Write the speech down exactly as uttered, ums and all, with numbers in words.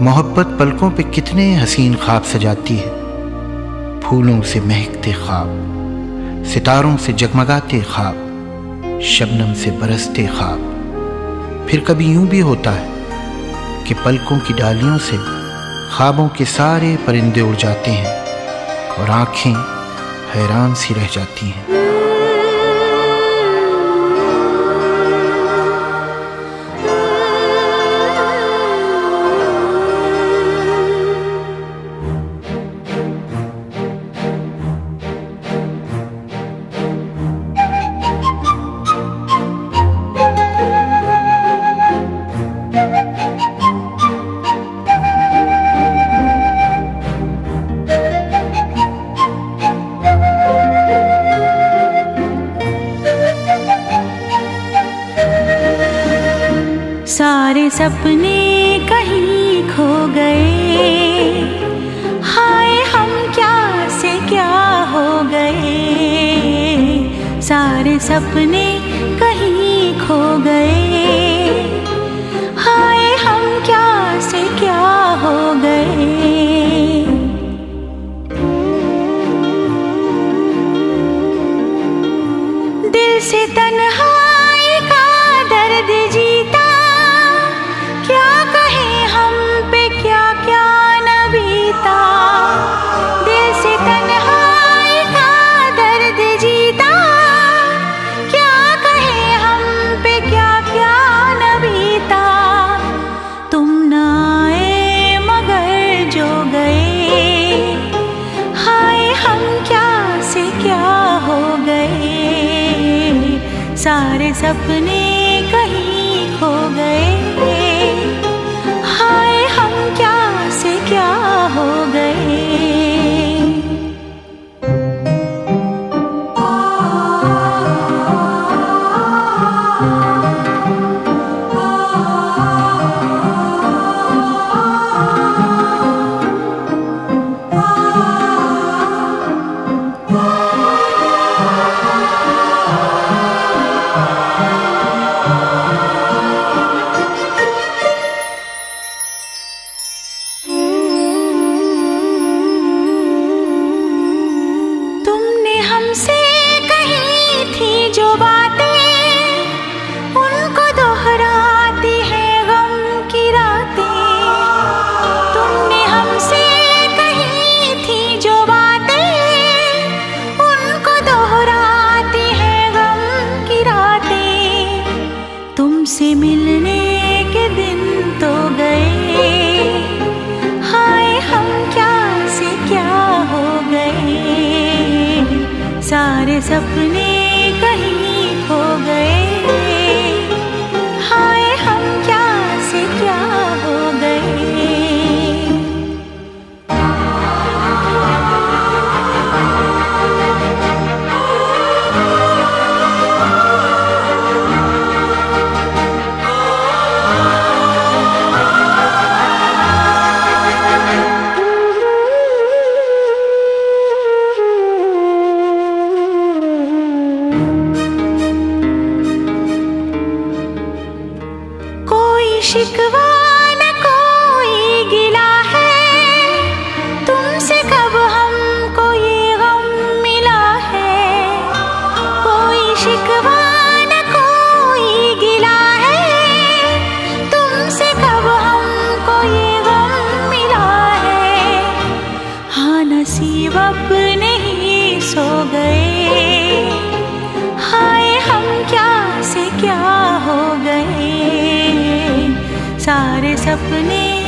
मोहब्बत पलकों पे कितने हसीन ख्वाब सजाती है। फूलों से महकते ख्वाब, सितारों से जगमगाते ख्वाब, शबनम से बरसते ख्वाब। फिर कभी यूं भी होता है कि पलकों की डालियों से ख्वाबों के सारे परिंदे उड़ जाते हैं और आंखें हैरान सी रह जाती हैं। सारे सपने कहीं खो गए, हाय हम क्या से क्या हो गए। सारे सपने कहीं खो गए, हाय हम क्या से क्या हो गए। दिल से तन्हाई का दर्द जीता, क्या कहें हम पे क्या क्या न बीता। दिल से तन्हाई का दर्द जीता, क्या कहें हम पे क्या क्या न बीता। तुम न आए मगर जो गए, हाय हम क्या से क्या हो गए। सारे सपने कहीं खो गए, हाय हम क्या से क्या हो गए। हमसे कही थी जो बातें, उनको दोहराती है गम की रातें। तुमने हमसे कही थी जो बातें, उनको दोहराती है गम की रातें। तुमसे मिलने के दिन तो गए, हाय हम क्या से क्या हो गए। सारे सपने कहीं खो गए, हाय हम क्या से क्या हो गए। शिकवा न कोई गिला है, तुमसे कब हमको ये गम मिला है। कोई शिकवा न कोई गिला है, तुमसे कब हमको ये गम मिला है। हाँ नसीब अपने ही सो गए, हाय हम क्या से क्या हो गए। सारे सपने